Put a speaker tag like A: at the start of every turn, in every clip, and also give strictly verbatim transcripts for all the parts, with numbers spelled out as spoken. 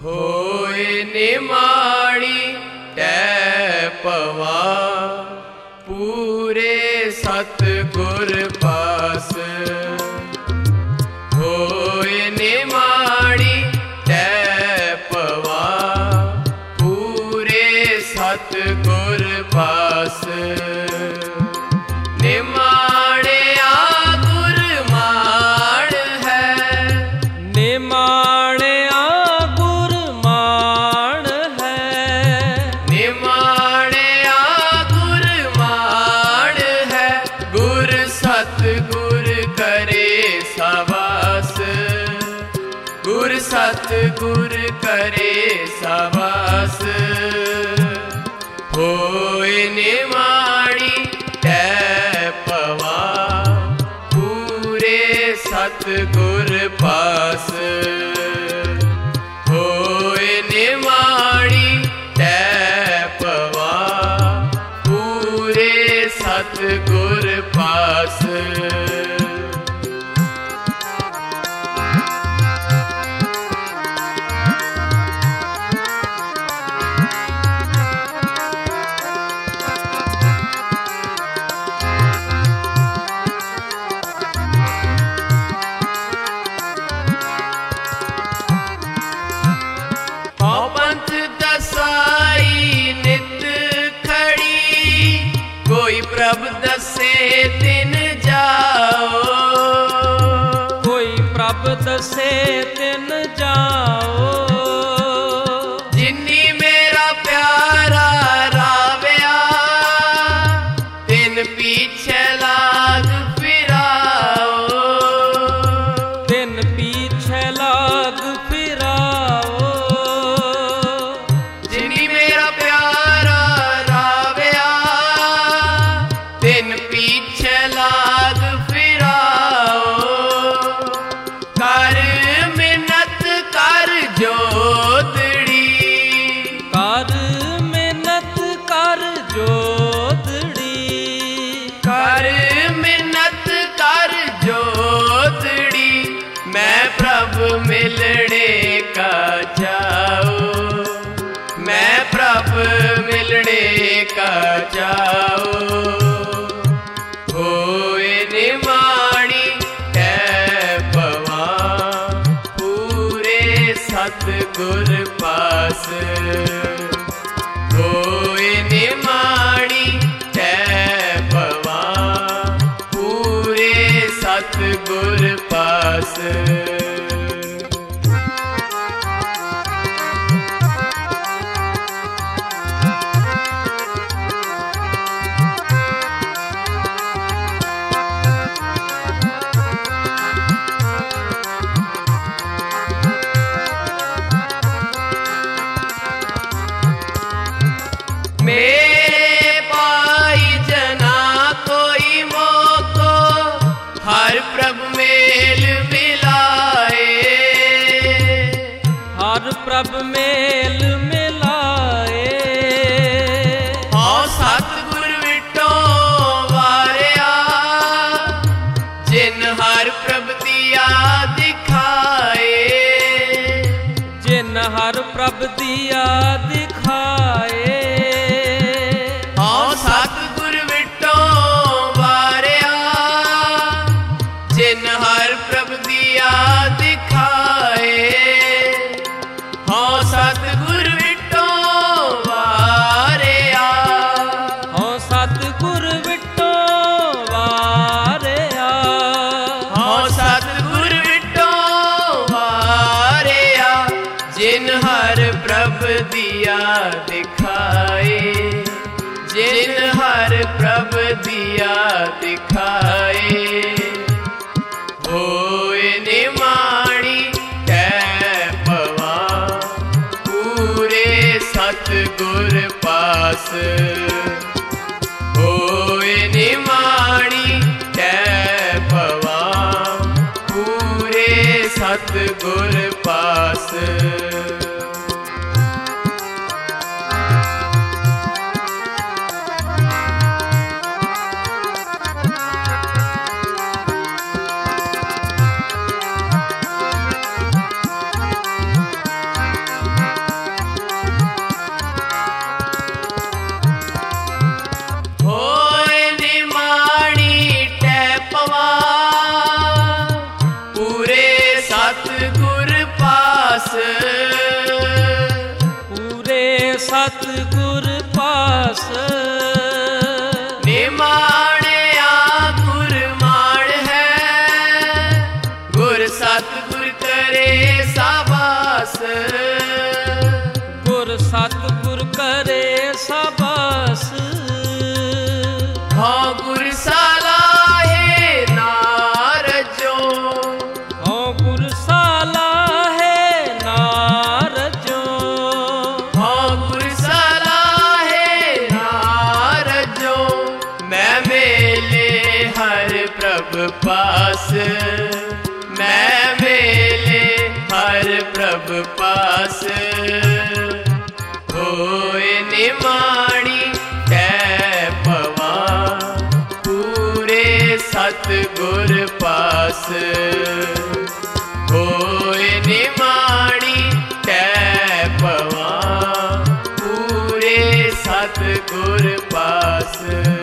A: होए निमाड़ी तै पवा पूरे सतगुर पास। होए निमाड़ी तै पवा पूरे सतगुर पास। निमाड़िया गुर माण है,
B: निमाड़िया गुर माण है,
A: निमाड़िया गुर माण है। गुर सतगुर करे सवास, गुर सतगुर करे सवास। होए निमाड़ी तै पवा पूरे सतगुर पास। होए निमाड़ी तै पवा पूरे सतगुर पास। प्रभ दसे तिन जाओ,
B: कोई प्रभ दसे तिन जाओ।
A: जिन्नी मेरा प्यारा रावया तिन पीछे लाग फिराओ,
B: तिन पीछे लाग फिराओ।
A: जिन्नी मेरा प्यारा रावया तिन पीछे लाग फिराओ। कर मिन्नत कर जोदड़ी,
B: कर मिन्नत कर जोदड़ी,
A: कर मिन्नत कर जोदड़ी। मैं प्रभु मिलने का जाऊं, मैं प्रभु मिलने का जाऊं। होए निमाड़ी तै पवा पूरे सतगुर पास। होए निमाड़ी तै पवा पूरे सतगुर पास। मेरे पाई जना कोई मोको हर प्रभु मेल मिलाए,
B: हर प्रभ मेल मिलाए।
A: हाँ सतगुर विटो वारिया जिन हर प्रभ दिया दिखाए,
B: जिन हर प्रभ दिया दिखाए।
A: सतगुर विटो वारिया जिन हर प्रभ दिया दिखाए। हाँ सतगुर विटो वारिया,
B: हाँ सतगुर विटो वारिया,
A: हाँ सतगुर विटो वारिया जिन हर प्रभ दिया दिखाए, जिन हर प्रभ दिया दिखाए। होए निमाड़ी तै पवा पूरे सतगुर पास। होए निमाड़ी तै पवा पूरे सतगुर पास। पास। मैं मेले हर प्रभ पास, होए निमाणी कै पवा पूरे सतगुर पास। होए निमाणी कै पवा पूरे सतगुर पास।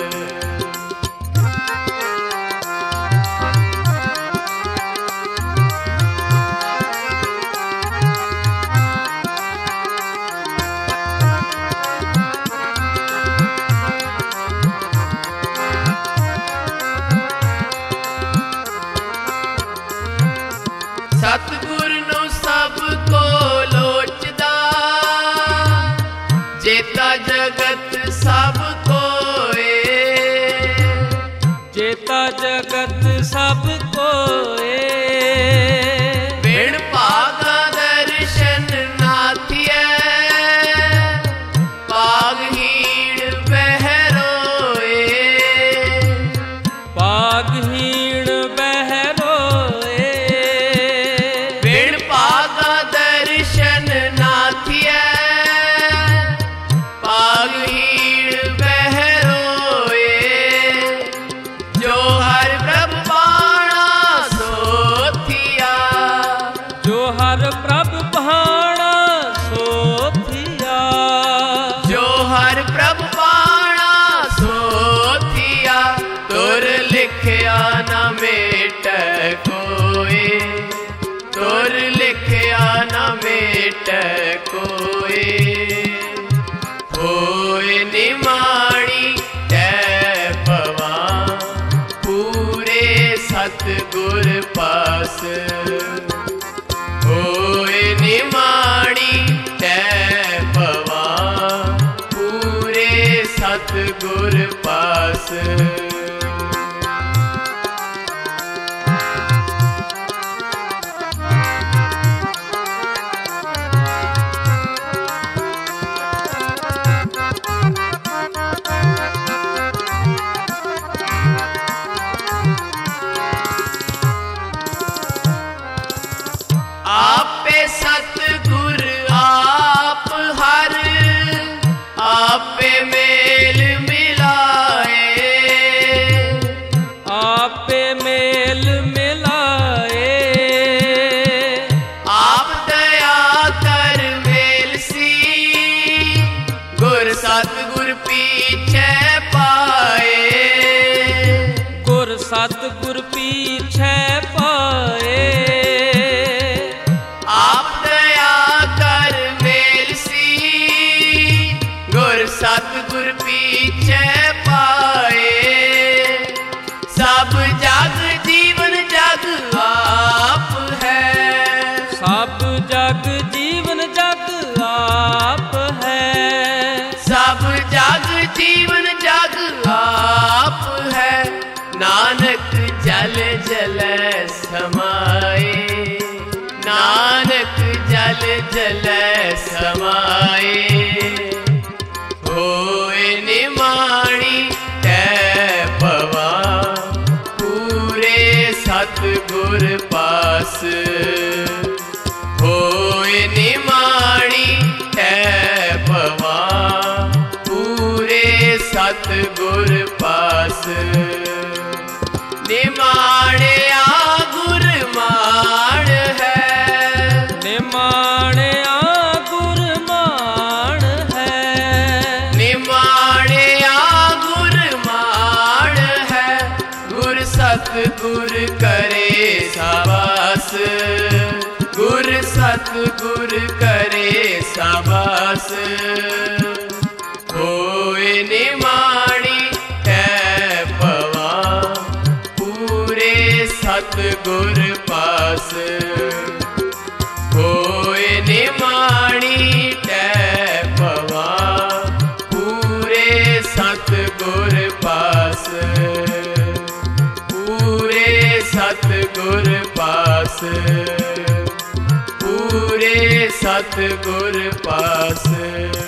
A: सतगुर नु सब को लोचदा, जेता जगत सब कोए।
B: जेता जगत सब कोए।
A: बिन भागा दर्शन नाथिए, पागहीण बह रोए।
B: पागहीण बह रोए।
A: बिन भागा दर्शन नाथिए, पागहीण बह रोए। जो हर प्रभ भाणा सोथिया,
B: जो हर प्रभ भाणा सोथिया।
A: जो हर प्रभ भाणा सोथिया। तुर लिखिया न मेट कोई, तुर लिखिया न मेट कोई। होए निमाणी कै पवा पूरे सतगुर पास। होए निमाणी कै पवा पूरे सतगुर पास। आपे सतगुर आप हर, आपे मेल मिलाए।
B: आपे मेल मिलाए।
A: आप दया कर मेल सी, गुर सतगुर पीछे पाए।
B: गुर सतगुर पीछे पाए। सतगुर पीछे पाए। सब जग जीवन जग आप है। सब जग जीवन जग आप है।
A: सब जग जीवन जग आप है। नानक जल जल समाए। नानक जल जल समाए। होए निमाणी कै पवा पूरे सतगुर पास। होए निमाणी कै पवा पूरे सतगुर पास। निमाणे आ गुर मान है।
B: निमाणे आ गुर मान है।
A: निमाणे आ गुर मान है। गुर सतगुर करे साबास। गुर सतगुर करे साबास। होए निमाणी कै पवा पूरे सतगुर पास। होए निमाणी कै पवा पूरे सतगुर पास। पूरे सतगुर पास। पूरे सतगुर पास।